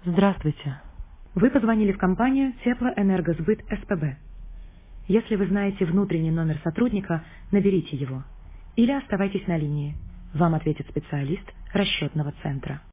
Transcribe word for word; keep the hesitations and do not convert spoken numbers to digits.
Здравствуйте. Вы позвонили в компанию Теплоэнергосбыт СПБ. Если вы знаете внутренний номер сотрудника, наберите его. Или оставайтесь на линии. Вам ответит специалист расчетного центра.